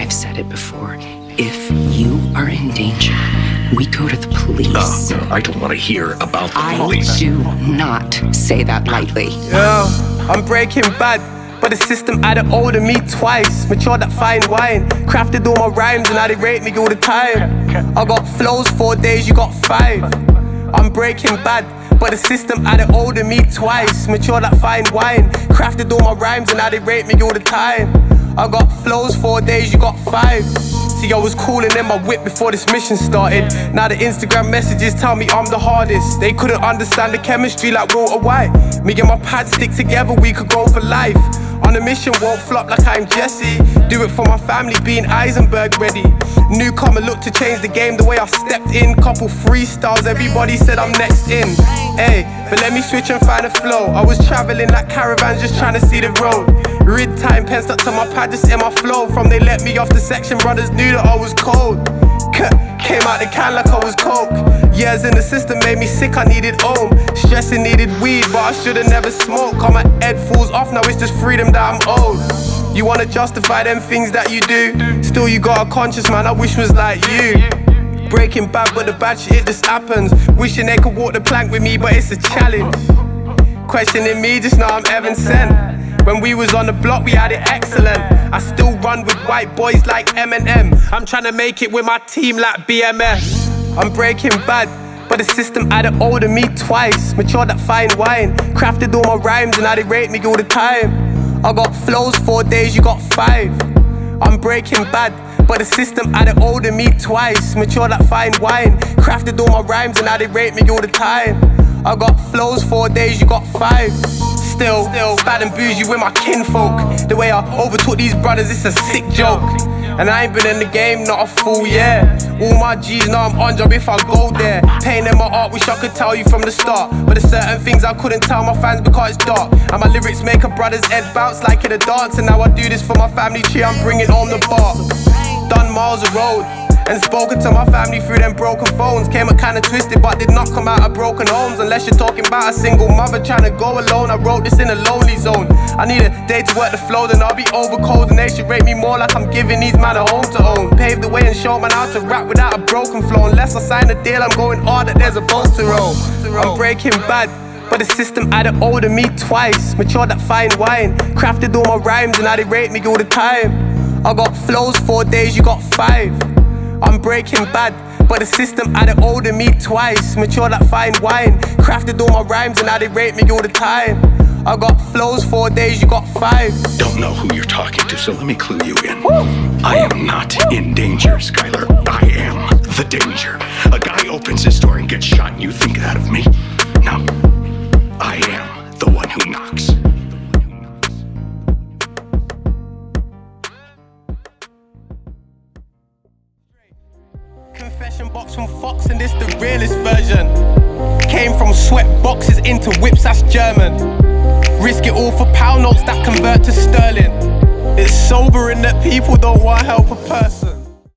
I've said it before. If you are in danger, we go to the police. I don't want to hear about the police. I do not say that lightly. Yeah, I'm Breaking Bad, but the system added older me twice. Matured that fine wine, crafted all my rhymes, and now they rate me all the time. I got flows 4 days, you got 5. I'm Breaking Bad, but the system added older me twice. Matured that fine wine, crafted all my rhymes, and now they rate me all the time. I got flows 4 days, you got 5. See, I was cooling in my whip before this mission started. Now the Instagram messages tell me I'm the hardest. They couldn't understand the chemistry like Walter White. Me and my pad stick together, we could go for life. On a mission, won't flop like I'm Jesse. Do it for my family, being Eisenberg ready. Newcomer look to change the game the way I stepped in. Couple freestyles, everybody said I'm next in. Hey, but let me switch and find a flow. I was traveling like caravans, just trying to see the road. Rid time, pen stuck to my pad, just in my flow. From they let me off the section, brothers knew that I was cold. Came out the can like I was coke. Years in the system made me sick, I needed home. Stressing needed weed, but I should've never smoked. Cause my head falls off, now it's just freedom that I'm owed. You wanna justify them things that you do, still you got a conscience, man, I wish was like you. Breaking Bad, but the bad shit, it just happens. Wishing they could walk the plank with me, but it's a challenge. Questioning me, just know I'm heaven sent. When we was on the block, we had it excellent. I still run with white boys like Eminem. I'm trying to make it with my team like BMS. I'm Breaking Bad, but the system added older me twice. Matured that fine wine, crafted all my rhymes, and now they rate me all the time. I got flows 4 days, you got 5. I'm Breaking Bad, but the system added older me twice. Matured that fine wine, crafted all my rhymes, and now they rate me all the time. I got flows 4 days, you got 5. Still bad and bougie with my kinfolk. The way I overtook these brothers, it's a sick joke. And I ain't been in the game, not a fool, yeah. All my G's know I'm on job if I go there. Pain in my art, wish I could tell you from the start. But there's certain things I couldn't tell my fans because it's dark. And my lyrics make a brother's head bounce like in a dance. And now I do this for my family tree, I'm bringing home the bar. Done miles of road and spoken to my family through them broken phones. Came up kinda twisted but did not come out of broken homes. Unless you're talking about a single mother trying to go alone. I wrote this in a lonely zone. I need a day to work the flow, then I'll be over cold. And they should rate me more like I'm giving these man a home to own. Pave the way and show man how to rap without a broken flow. Unless I sign a deal, I'm going hard that there's a boat to roll. I'm Breaking Bad, but the system added older me twice. Matured that fine wine, crafted all my rhymes, and now they rate me all the time. I got flows 4 days, you got 5. I'm Breaking Bad, but the system added older me twice. Matured that fine wine, crafted all my rhymes, and now they rate me all the time. I got flows 4 days, you got 5. Don't know who you're talking to, so let me clue you in. I am not in danger, Skylar. I am the danger. A guy opens his door and gets shot, and you think that of me? No, I am the one who knocks. Confession box from Fox, and this the realest version. Came from sweat boxes into whips, that's German. Risk it all for pound notes that convert to sterling. It's sobering that people don't want to help a person.